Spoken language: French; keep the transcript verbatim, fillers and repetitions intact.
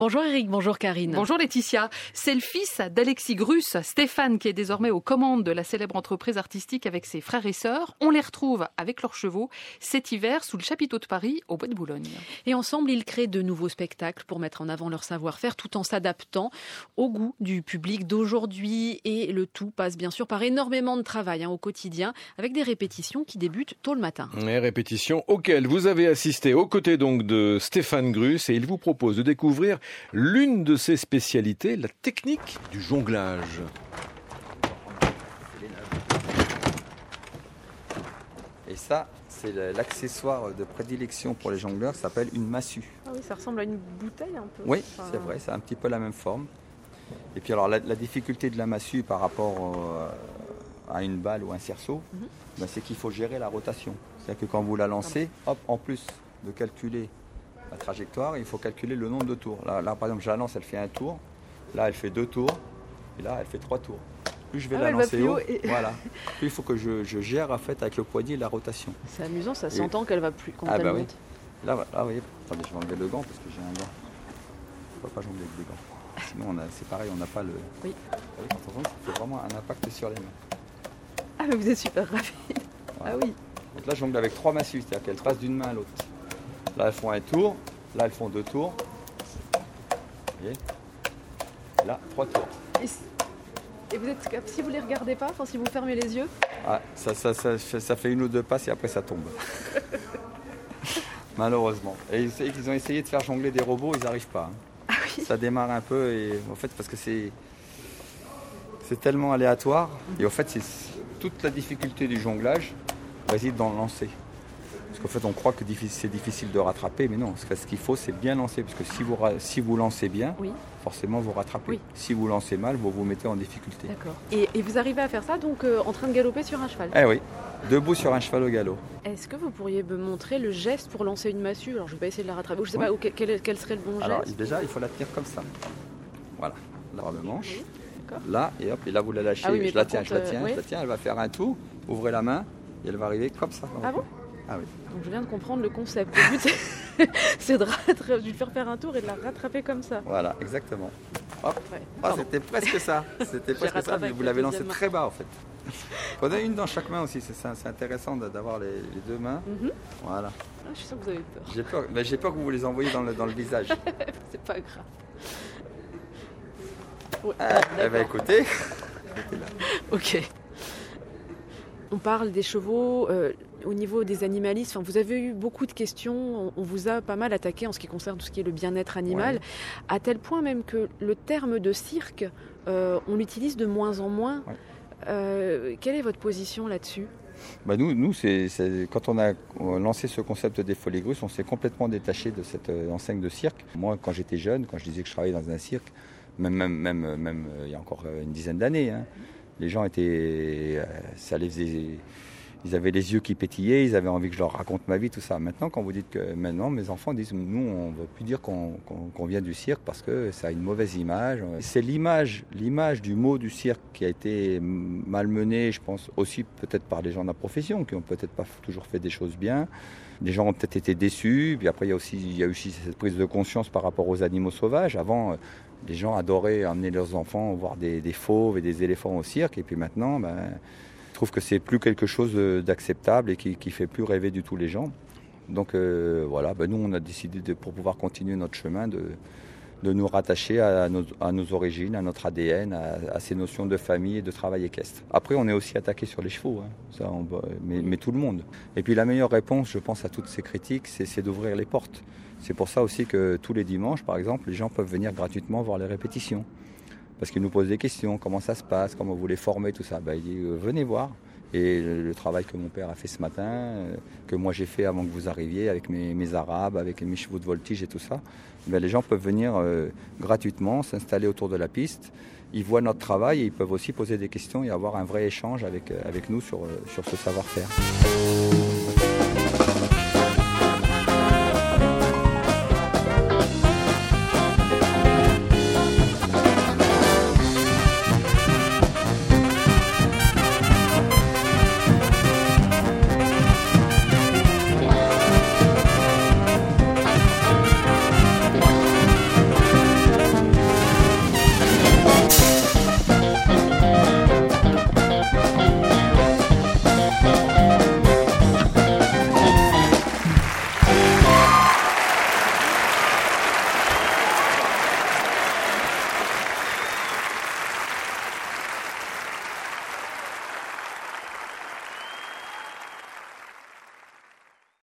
Bonjour Eric, bonjour Karine. Bonjour Laetitia. C'est le fils d'Alexis Grus, Stéphane, qui est désormais aux commandes de la célèbre entreprise artistique avec ses frères et sœurs. On les retrouve avec leurs chevaux cet hiver sous le chapiteau de Paris, au Bois de Boulogne. Et ensemble, ils créent de nouveaux spectacles pour mettre en avant leur savoir-faire tout en s'adaptant au goût du public d'aujourd'hui. Et le tout passe bien sûr par énormément de travail hein, au quotidien, avec des répétitions qui débutent tôt le matin. Les répétitions auxquelles vous avez assisté aux côtés donc de Stéphane Grus, et il vous propose de découvrir l'une de ses spécialités, la technique du jonglage. Et ça, c'est l'accessoire de prédilection pour les jongleurs, ça s'appelle une massue. Ah oui, ça ressemble à une bouteille un peu. Oui, enfin... c'est vrai, c'est un petit peu la même forme. Et puis alors la, la difficulté de la massue par rapport euh, à une balle ou un cerceau, mm-hmm. ben, c'est qu'il faut gérer la rotation. C'est-à-dire que quand vous la lancez, hop, en plus de calculer la trajectoire, il faut calculer le nombre de tours. Là, là par exemple, je la lance, elle fait un tour. Là, elle fait deux tours. Et là, elle fait trois tours. Plus je vais ah, la lancer haut, et... voilà. Plus il faut que je, je gère en fait avec le poignet la rotation. C'est amusant, ça s'entend et... qu'elle va plus quand ah, elle bah monte. Oui. Là, là, vous voyez, attendez, je vais enlever le gant parce que j'ai un gant. On ne peut pas jongler avec des gants. Sinon, on a, c'est pareil, on n'a pas le. Oui. Vous voyez, quand on jongle, ça fait vraiment un impact sur les mains. Ah, mais vous êtes super rapide. Voilà. Ah oui. Donc là, je jongle avec trois massues, c'est-à-dire qu'elles passent d'une main à l'autre. Là, elles font un tour. Là, elles font deux tours. Vous voyez ? Là, trois tours. Et, et vous êtes, si vous ne les regardez pas, enfin, si vous fermez les yeux ah, ça, ça, ça, ça fait une ou deux passes et après ça tombe. Malheureusement. Et ils ont essayé de faire jongler des robots, ils n'arrivent pas. Hein. Ah oui. Ça démarre un peu, et en fait, parce que c'est, c'est tellement aléatoire. Et en fait, c'est, toute la difficulté du jonglage réside dans le lancer. Parce qu'en fait, on croit que c'est difficile de rattraper, mais non. Ce qu'il faut, c'est bien lancer. Parce que si vous, si vous lancez bien, oui. forcément, vous rattrapez. Oui. Si vous lancez mal, vous vous mettez en difficulté. D'accord. Et, et vous arrivez à faire ça, donc, euh, en train de galoper sur un cheval ? Eh oui, debout sur un cheval au galop. Est-ce que vous pourriez me montrer le geste pour lancer une massue ? Alors, je ne vais pas essayer de la rattraper. Je ne sais oui. pas quel, quel serait le bon Alors, geste. déjà, il faut la tenir comme ça. Voilà. Là, le manche. Oui. Là, et hop, et là, vous la lâchez. Ah oui, je la tiens, contre, je la tiens, euh, je la tiens. Elle va faire un tour. Ouvrez la main, et elle va arriver comme ça. Ah bon ? Ah oui. Donc je viens de comprendre le concept. Le but, c'est de, de lui faire faire un tour et de la rattraper comme ça. Voilà, exactement. Hop. Ouais. Oh, c'était presque ça. C'était presque ça, mais vous l'avez lancé très bas en fait. On a une dans chaque main aussi, c'est, c'est intéressant d'avoir les, les deux mains. Mm-hmm. Voilà. Ah, je suis sûre que vous avez peur. J'ai peur, mais j'ai peur que vous vous les envoyiez dans le, dans le visage. C'est pas grave. Ouais, ah, eh bien écoutez. Ok. On parle des chevaux euh, au niveau des animalistes. Enfin, vous avez eu beaucoup de questions. On, on vous a pas mal attaqué en ce qui concerne tout ce qui est le bien-être animal, ouais. à tel point même que le terme de cirque, euh, on l'utilise de moins en moins. Ouais. Euh, quelle est votre position là-dessus ? Bah nous, nous c'est, c'est, quand on a lancé ce concept des Folies Grus, on s'est complètement détaché de cette enseigne de cirque. Moi, quand j'étais jeune, quand je disais que je travaillais dans un cirque, même, même, même, même euh, il y a encore une dizaine d'années, hein, les gens étaient, euh, ça les faisait, ils avaient les yeux qui pétillaient, ils avaient envie que je leur raconte ma vie, tout ça. Maintenant, quand vous dites que, maintenant, mes enfants disent, nous, on ne veut plus dire qu'on, qu'on, qu'on vient du cirque parce que ça a une mauvaise image. C'est l'image, l'image du mot du cirque qui a été malmenée, je pense aussi peut-être par les gens de la profession qui n'ont peut-être pas toujours fait des choses bien. Les gens ont peut-être été déçus. Puis après, il y a aussi, il y a aussi cette prise de conscience par rapport aux animaux sauvages. Avant, les gens adoraient amener leurs enfants voir des, des fauves et des éléphants au cirque. Et puis maintenant, ben, je trouve que c'est plus quelque chose d'acceptable et qui ne fait plus rêver du tout les gens. Donc euh, voilà, ben nous, on a décidé, de, pour pouvoir continuer notre chemin, de, de nous rattacher à nos, à nos origines, à notre A D N, à, à ces notions de famille et de travail équestre. Après, on est aussi attaqué sur les chevaux, hein, ça, on, mais, mais tout le monde. Et puis la meilleure réponse, je pense, à toutes ces critiques, c'est, c'est d'ouvrir les portes. C'est pour ça aussi que tous les dimanches, par exemple, les gens peuvent venir gratuitement voir les répétitions. Parce qu'ils nous posent des questions, comment ça se passe, comment vous les formez, tout ça. Ben, il dit, euh, venez voir. Et le, le travail que mon père a fait ce matin, euh, que moi j'ai fait avant que vous arriviez, avec mes, mes arabes, avec mes chevaux de voltige et tout ça, ben, les gens peuvent venir euh, gratuitement, s'installer autour de la piste. Ils voient notre travail et ils peuvent aussi poser des questions et avoir un vrai échange avec, avec nous sur, sur ce savoir-faire.